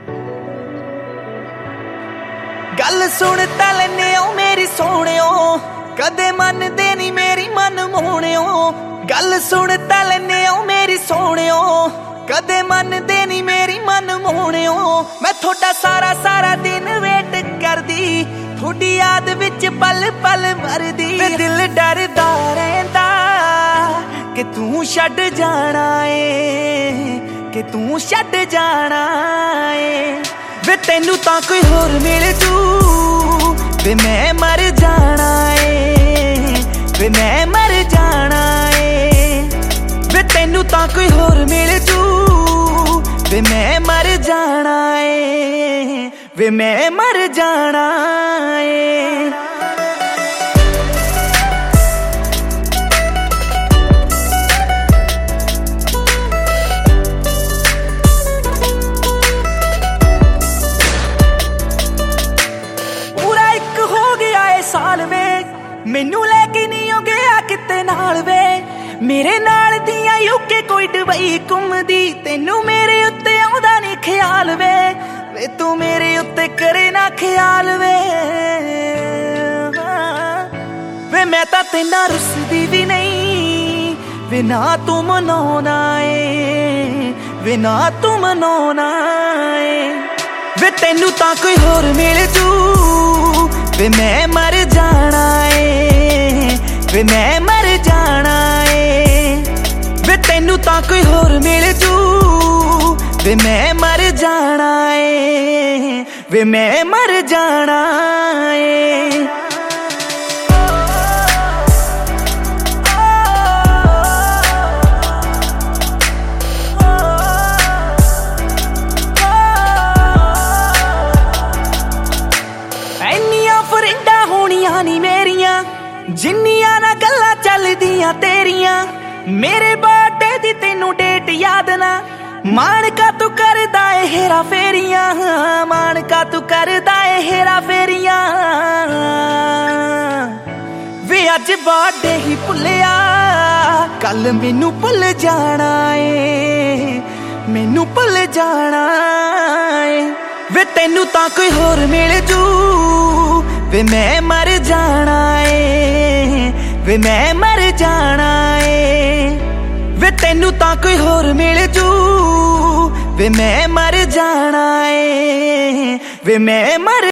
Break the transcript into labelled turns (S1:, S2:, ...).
S1: गल सुन तां लैने ओ मेरी सोहणियो, कदे मनदे नी मेरी मन मोहणियो। गल सुन तां लैने ओ मेरी सोहणियो, कदे मनदे नी मेरी मन मोहणियो। मैं थोड़ा सारा सारा दिन वेट करदी, थोड़ी याद विच पल पल मरदी। दिल डरदा रहिंदा कि तू छड्ड जाना है, कि तू छड्ड जाना है। वे तेनू तां कोई होर मिल जू, वे मैं मर जाना है, वे मैं मर जाना है। वे तेनू तां कोई होर मिल जू, वे मैं मर जाना है, वे मैं मर जाना है। साल वे मैनू लैके नहीं हो गया किते नाल वे, मेरे नाल दियां यूके कोई दुबई घूमदी। तेनू मेरे उत्ते आउंदा नहीं ख्याल वे, वे तू मेरे उत्ते करे ना ख्याल वे। वे मैं तां तेना रुसदी भी नहीं, वे ना तू मनाउणा है, वे ना तू मनाउणा है। वे तेनू तां कोई होर मिल जू, वे मैं मर जाना है, वे मैं मर जाना है। वे तेनू तां कोई होर मिल जू, वे मैं मर जाना है, वे मैं मर जाना है। जिन्नियां ना गल्लां चलदियां तेरियां, मेरे बर्थडे दी तेनू डेट याद ना। मानका तू करदा है हेरा फेरियां, मानका तू करदा है हेरा फेरियां। वे अज बर्थडे ही भुल्लिया, कल मैनू भुल जाना है, मैनू भुल जाना है। वे तेनू तां कोई होर मिल जू, वे मैं मर जाना है, वे मैं मर जाना है। वे तेनू तां कोई होर मिल जू, वे मैं मर जाना है, वे मैं मर